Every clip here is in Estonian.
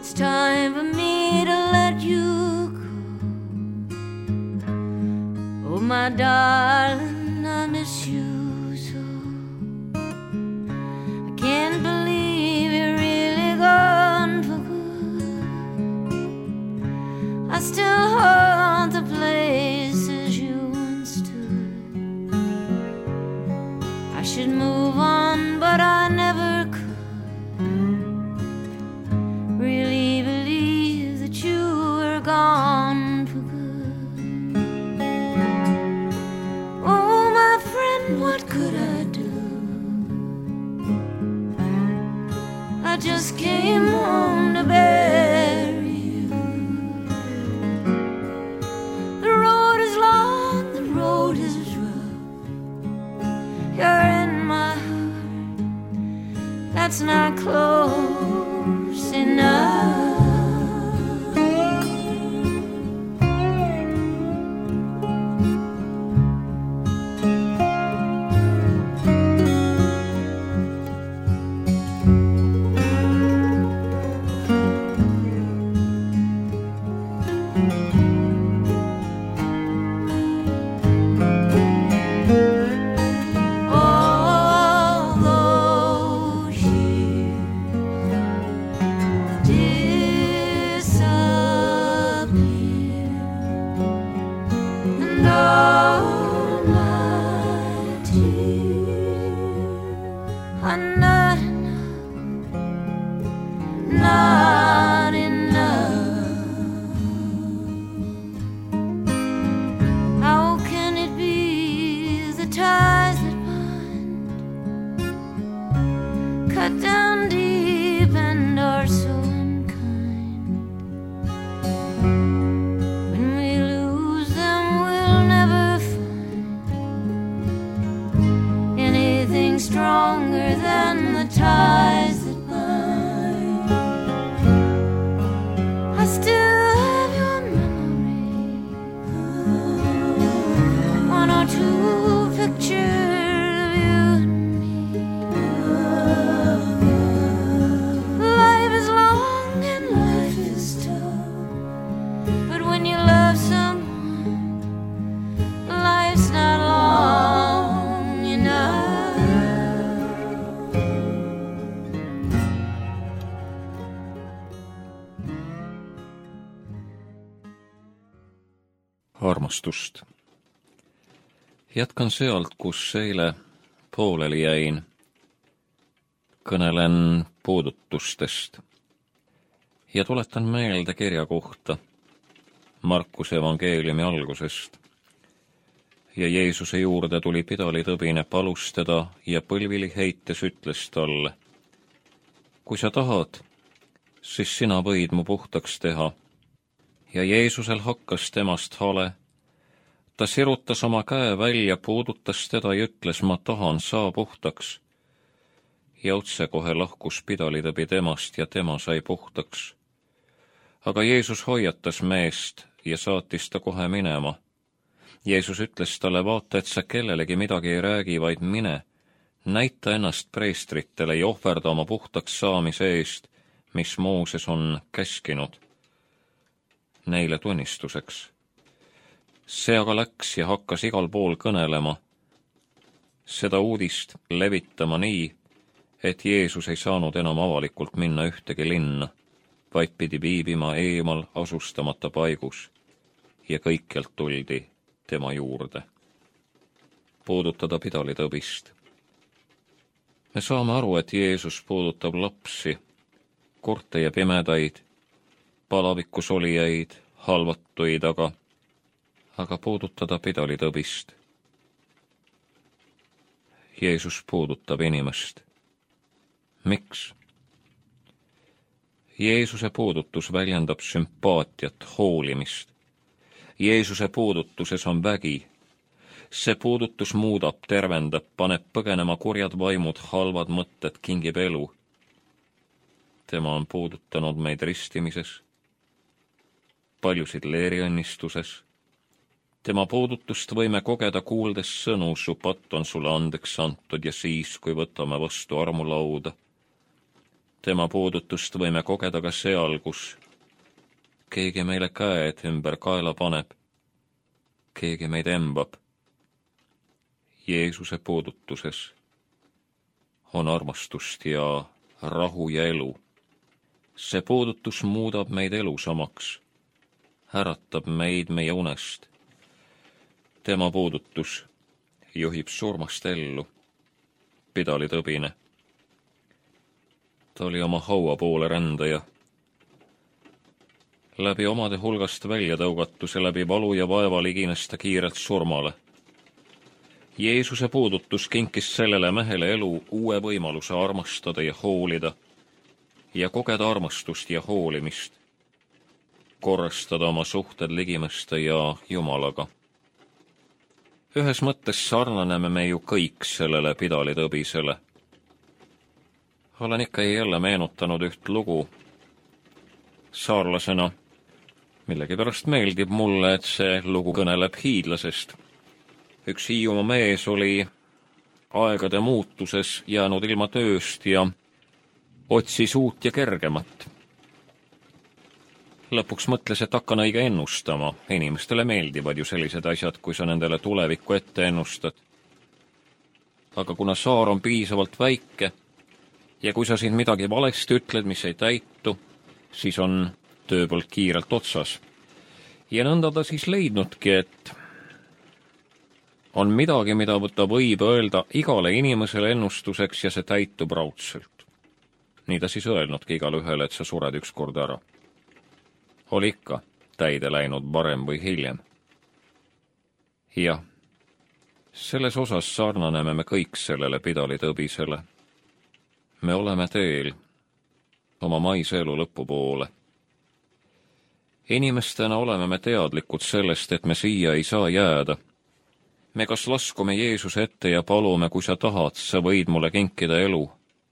it's time for me to let you go. Oh, my darling, I miss you so. I can't believe you're really gone for good. I still haunt the places you once stood. I should move on, but I never could. Really believe that you were gone for good. Oh, my friend, what could I do? I just came home to bury you. The road is long, the road is rough. You're in my heart, that's not close enough. Not enough. How can it be the ties that bind cut down deep and are so unkind? When we lose them, we'll never find anything stronger than the ties that armastust. Jätkan sealt, kus eile pooleli jäin. Kõnelen puudutustest ja tuletan meelde kirja kohta Markuse evangeeliumi algusest. Ja Jeesuse juurde tuli pidalitõbine, palus teda ja põlvili heites ütles talle: kui sa tahad, siis sina võid mu puhtaks teha. Ja Jeesusel hakkas temast hale. Ta sirutas oma käe välja, puudutas teda ja ütles: ma tahan, saa puhtaks. Ja otsekohe lahkus pidalitõbi temast ja tema sai puhtaks. Aga Jeesus hoiatas meest ja saatis ta kohe minema. Jeesus ütles talle: vaata, et sa kellelegi midagi ei räägi, vaid mine, näita ennast preestritele ja ohverda oma puhtaks saamise eest, mis Mooses on käskinud neile tunnistuseks. See aga läks ja hakkas igal pool kõnelema, seda uudist levitama nii, et Jeesus ei saanud enam avalikult minna ühtegi linna, vaid pidi viibima eemal asustamata paigus ja kõikjalt tuldi tema juurde. Puudutada pidalitõbist. Me saame aru, et Jeesus puudutab lapsi, kurte ja pimedaid, palavikus olijaid, halvatuid, aga puudutada pidalitõbist. Jeesus puudutab inimest. Miks? Jeesuse puudutus väljendab sümpaatiat, hoolimist. Jeesuse puudutuses on vägi. See puudutus muudab, tervendab, paneb põgenema kurjad vaimud, halvad mõtted, kingib elu. Tema on puudutanud meid ristimises, paljusid leeriõnnistuses. Tema puudutust võime kogeda kuuldes sõnu: su patt on sulle andeks antud, ja siis, kui võtame vastu armulauda. Tema puudutust võime kogeda ka seal, kus keegi meile käed ümber kaela paneb, keegi meid embab. Jeesuse puudutuses on armastust ja rahu ja elu. See puudutus muudab meid elusamaks, äratab meid meie unest. Tema puudutus juhib surmast ellu, pidali tõbine. Ta oli oma haua poole rändaja. Läbi omade hulgast välja tõugatuse, läbi valu ja vaeva ligines ta kiirelt surmale. Jeesuse puudutus kinkis sellele mehele elu uue võimaluse armastada ja hoolida ja kogeda armastust ja hoolimist, korrastada oma suhted ligimeste ja Jumalaga. Ühes mõttes sarnaneme me ju kõik sellele pidali tõbisele. Olen ikka jälle meenutanud üht lugu. Saarlasena millegipärast meeldib mulle, et see lugu kõneleb hiidlasest. Üks Hiiumaa mees oli aegade muutuses jäänud ilma tööst ja otsis uut ja kergemat. Lõpuks mõtles, et hakkan õige ennustama. Inimestele meeldivad ju sellised asjad, kui sa nendele tulevikku ette ennustad. Aga kuna saar on piisavalt väike ja kui sa siin midagi valesti ütled, mis ei täitu, siis on tööpõld kiirelt otsas. Ja nõnda ta siis leidnudki, et on midagi, mida ta võib öelda igale inimesele ennustuseks ja see täitub raudselt. Nii ta siis öelnudki igale ühele, et sa sured ükskord ära. Oli ikka täide läinud varem või hiljem. Jah, selles osas sarnaneme me kõik sellele pidali tõbisele. Me oleme teel oma maise elu lõpupoole. Inimestena oleme me teadlikud sellest, et me siia ei saa jääda. Me kas laskume Jeesuse ette ja palume, kui sa tahad, sa võid mulle kinkida elu,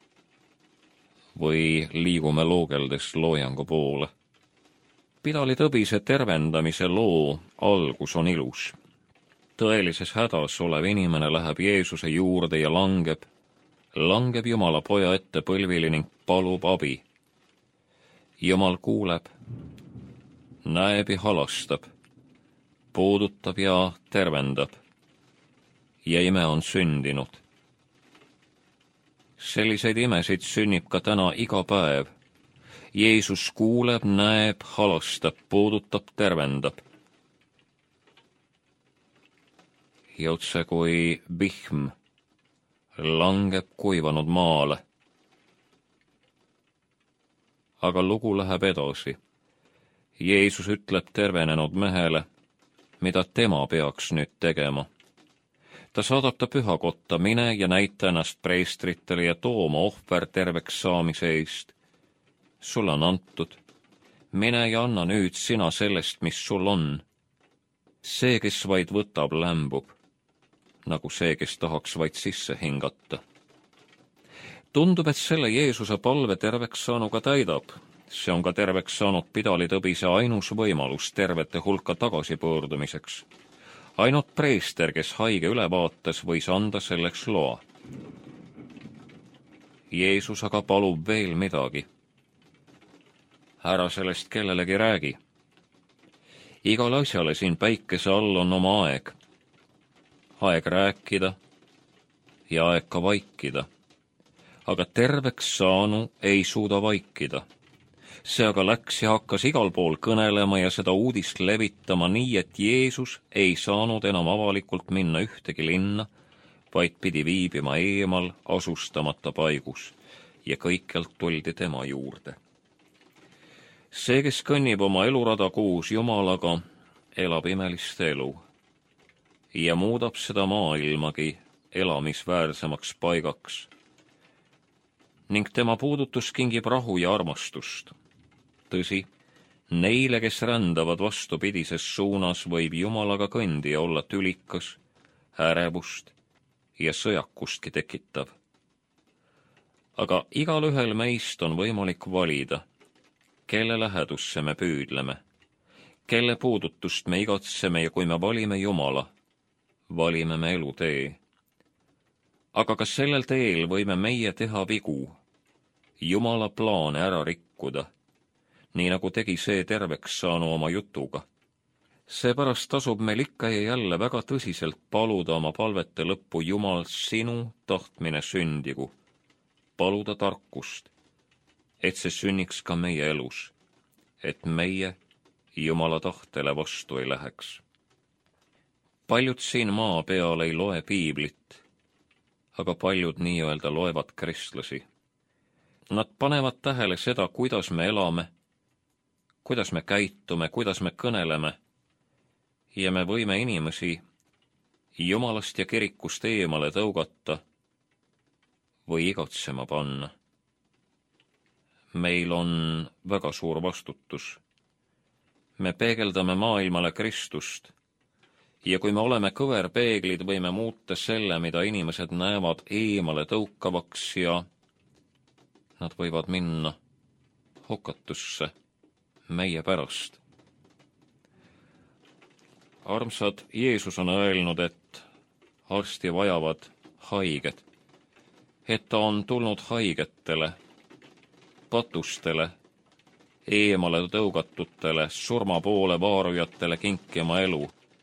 või liigume loogeldes loojangu poole. Pidali tõbise tervendamise loo algus on ilus. Tõelises hädas olev inimene läheb Jeesuse juurde ja langeb Jumala poja ette põlvili ning palub abi. Jumal kuuleb, näeb ja halastab, puudutab ja tervendab. Ja ime on sündinud. Selliseid imesid sünnib ka täna iga päev. Jeesus kuuleb, näeb, halastab, puudutab, tervendab. Ja otse kui vihm langeb kuivanud maale. Aga lugu läheb edasi. Jeesus ütleb tervenenud mehele, mida tema peaks nüüd tegema. Ta saadab ta pühakotta, mine ja näita ennast preestritele ja too oma ohver terveks saamise eest. Sul on antud. Mine ja anna nüüd sina sellest, mis sul on. See, kes vaid võtab, lämbub, nagu see, kes tahaks vaid sisse hingata. Tundub, et selle Jeesuse palve terveks saanuga täidab. See on ka terveks saanud pidali tõbise ainus võimalus tervete hulka tagasipöördumiseks. Ainult preester, kes haige üle vaatas, võis anda selleks loa. Jeesus aga palub veel midagi. Ära sellest kellelegi räägi. Igal asjale siin päikese all on oma aeg. Aeg rääkida ja aeg ka vaikida. Aga terveks saanu ei suuda vaikida. See aga läks ja hakkas igal pool kõnelema ja seda uudist levitama nii, et Jeesus ei saanud enam avalikult minna ühtegi linna, vaid pidi viibima eemal asustamata paigus ja kõikjalt tuldi tema juurde. See, kes kõnnib oma elurada koos Jumalaga, elab imelist elu ja muudab seda maailmagi elamisväärsemaks paigaks. Ning tema puudutus kingib rahu ja armastust. Tõsi, neile, kes rändavad vastupidises suunas, võib Jumalaga kõndija olla tülikas, ärevust ja sõjakustki tekitav. Aga igalühel meist on võimalik valida, kelle lähedusse me püüdleme, kelle puudutust me igatseme ja kui me valime Jumala, valime me elutee. Aga ka sellel teel võime meie teha vigu Jumala plaane ära rikkuda, nii nagu tegi see terveks saanu oma jutuga. Seepärast tasub meil ikka ja jälle väga tõsiselt paluda oma palvete lõppu: Jumal, sinu tahtmine sündigu, paluda tarkust, et see sünniks ka meie elus, et meie Jumala tahtele vastu ei läheks. Paljud siin maa peal ei loe piiblit, aga paljud nii-öelda loevad kristlasi. Nad panevad tähele seda, kuidas me elame, kuidas me käitume, kuidas me kõneleme, ja me võime inimesi Jumalast ja kirikust eemale tõugata või igatsema panna. Meil on väga suur vastutus. Me peegeldame maailmale Kristust, ja kui me oleme kõverpeeglid, võime muuta selle, mida inimesed näevad, eemale tõukavaks, ja nad võivad minna hukatusse meie pärast. Armsad, Jeesus on öelnud, et arsti vajavad haiged, et ta on tulnud haigetele, patustele, eemale tõugatutele, surma poole vaarujatele kinkima elu.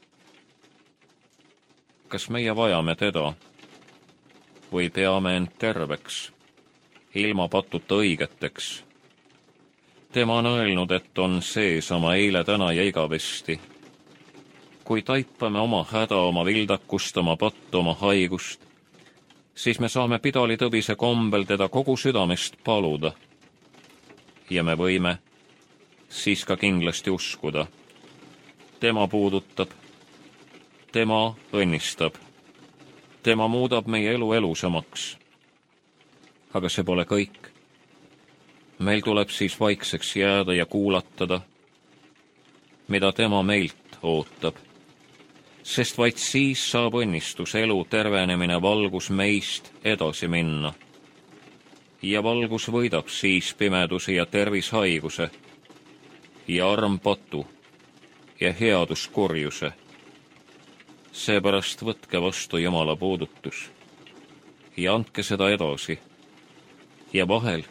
Kas meie vajame teda või peame end terveks, ilma patuta õigeteks? Tema on öelnud, et on seesama eile, täna ja igavesti. Kui taipame oma häda, oma vildakust, oma pattu, oma haigust, siis me saame pidalitõbise kombel teda kogu südamest paluda. Ja me võime siis ka kindlasti uskuda. Tema puudutab, tema õnnistab, tema muudab meie elu elusamaks. Aga see pole kõik. Meil tuleb siis vaikseks jääda ja kuulatada, mida tema meilt ootab. Sest vaid siis saab õnnistus, elu, tervenemine, valgus meist edasi minna. Ja valgus võidab siis pimeduse ja tervishaiguse ja arm patu ja headus kurjuse. Seepärast võtke vastu Jumala puudutus ja andke seda edasi. Ja vahel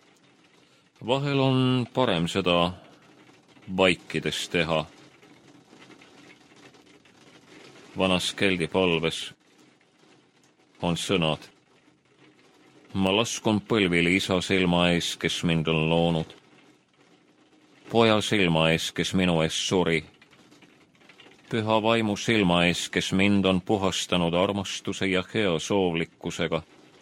on parem seda vaikides teha. Vanas Keldi palves on sõnad: ma laskun põlvili isa silma ees, kes mind on loonud, poja silma ees, kes minu ees suri, püha vaimu silma ees, kes mind on puhastanud armastuse ja hea soovlikkusega.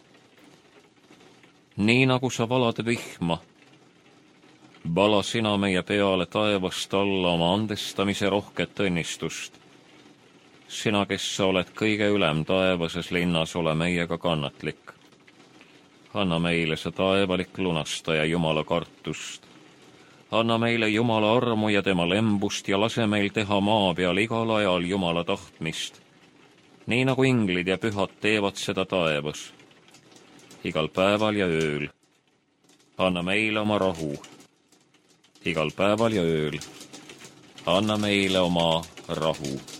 Nii nagu sa valad vihma, vala sina meie peale taevast alla oma andestamise rohket õnnistust. Sina, kes sa oled kõige ülem taevases linnas, ole meiega kannatlik. Anna meile see taevalik lunastaja Jumala kartust. Anna meile Jumala armu ja tema lembust ja lase meil teha maa peal igal ajal Jumala tahtmist, nii nagu inglid ja pühad teevad seda taevas, igal päeval ja ööl. Anna meile oma rahu, igal päeval ja ööl. Anna meile oma rahu.